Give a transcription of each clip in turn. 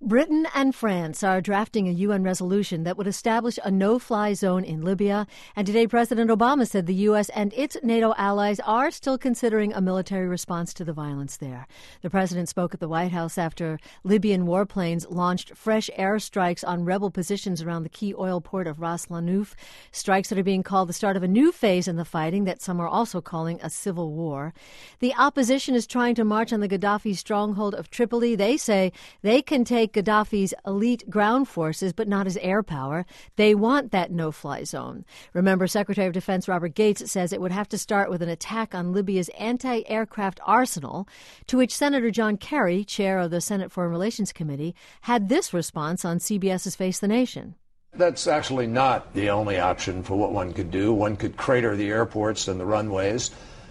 Britain and France are drafting a UN resolution that would establish a no-fly zone in Libya. And today, President Obama said the U.S. and its NATO allies are still considering a military response to the violence there. The president spoke at the White House after Libyan warplanes launched fresh airstrikes on rebel positions around the key oil port of Ras Lanouf, strikes that are being called the start of a new phase in the fighting that some are also calling a civil war. The opposition is trying to march on the Gaddafi stronghold of Tripoli. They say they can take Gaddafi's elite ground forces, but not his air power. They want that no-fly zone. Remember, Secretary of Defense Robert Gates says it would have to start with an attack on Libya's anti-aircraft arsenal, to which Senator John Kerry, chair of the Senate Foreign Relations Committee, had this response on CBS's Face the Nation. That's actually not the only option for what one could do. One could crater the airports and the runways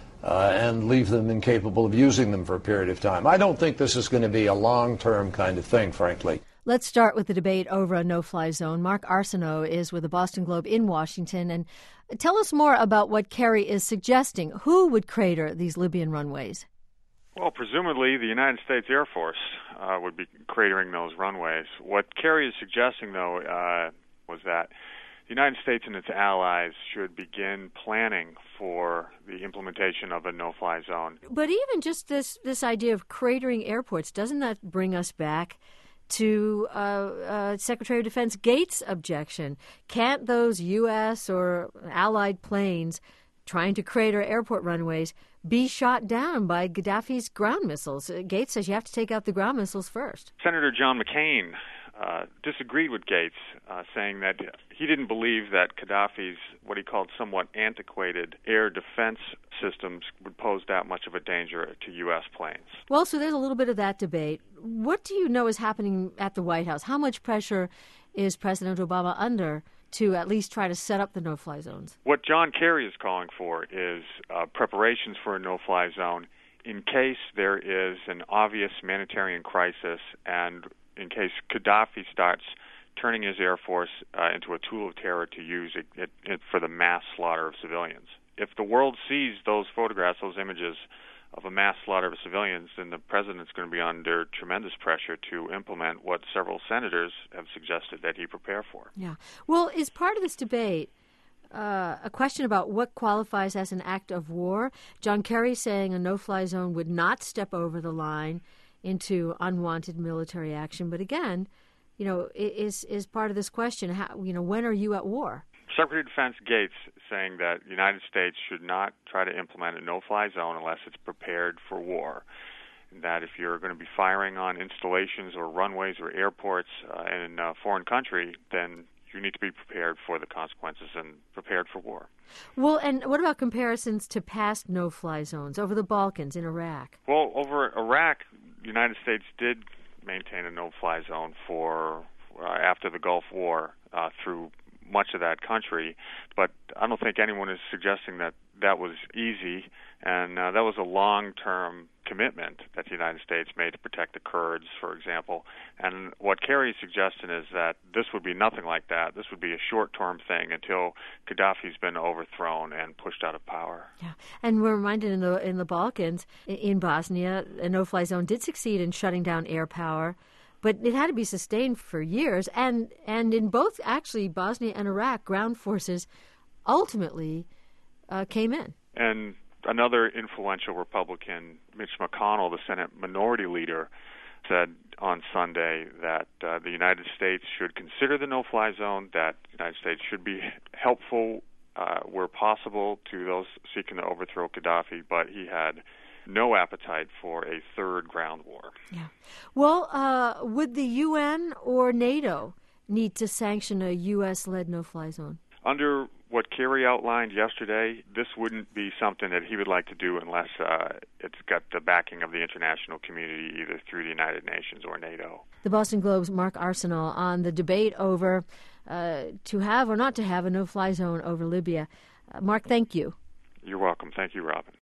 and leave them incapable of using them for a period of time. I don't think this is going to be a long-term kind of thing, frankly. Let's start with the debate over a no-fly zone. Mark Arsenault is with the Boston Globe in Washington. And tell us more about what Kerry is suggesting. Who would crater these Libyan runways? Well, presumably the United States Air Force would be cratering those runways. What Kerry is suggesting, though, was that the United States and its allies should begin planning for the implementation of a no-fly zone. But even just this idea of cratering airports, doesn't that bring us back to Secretary of Defense Gates' objection? Can't those U.S. or allied planes trying to crater airport runways be shot down by Gaddafi's ground missiles? Gates says you have to take out the ground missiles first. Senator John McCain disagreed with Gates, saying that he didn't believe that Gaddafi's, what he called somewhat antiquated air defense systems would pose that much of a danger to U.S. planes. Well, so there's a little bit of that debate. What do you know is happening at the White House? How much pressure is President Obama under to at least try to set up the no-fly zones? What John Kerry is calling for is preparations for a no-fly zone in case there is an obvious humanitarian crisis and in case Gaddafi starts turning his Air Force into a tool of terror to use it for the mass slaughter of civilians. If the world sees those photographs, those images of a mass slaughter of civilians, then the president's going to be under tremendous pressure to implement what several senators have suggested that he prepare for. Yeah. Well, is part of this debate a question about what qualifies as an act of war? John Kerry saying a no-fly zone would not step over the line into unwanted military action. But again, is part of this question, how, when are you at war? Secretary of Defense Gates saying that the United States should not try to implement a no-fly zone unless it's prepared for war. And that if you're going to be firing on installations or runways or airports in a foreign country, then you need to be prepared for the consequences and prepared for war. Well, and what about comparisons to past no-fly zones over the Balkans, in Iraq? Well, over Iraq, the United States did maintain a no-fly zone for after the Gulf War through much of that country, but I don't think anyone is suggesting that that was easy, and that was a long-term commitment that the United States made to protect the Kurds, for example. And what Kerry's suggesting is that this would be nothing like that. This would be a short-term thing until Gaddafi's been overthrown and pushed out of power. Yeah, and we're reminded in the Balkans, in Bosnia, a no-fly zone did succeed in shutting down air power, but it had to be sustained for years. And in both, actually, Bosnia and Iraq, ground forces ultimately came in. And another influential Republican, Mitch McConnell, the Senate Minority Leader, said on Sunday that the United States should consider the no-fly zone, that the United States should be helpful where possible to those seeking to overthrow Gaddafi, but he had no appetite for a third ground war. Yeah. Well, would the UN or NATO need to sanction a U.S.-led no-fly zone? Under what Kerry outlined yesterday, this wouldn't be something that he would like to do unless it's got the backing of the international community, either through the United Nations or NATO. The Boston Globe's Mark Arsenault on the debate over to have or not to have a no-fly zone over Libya. Mark, thank you. You're welcome. Thank you, Robin.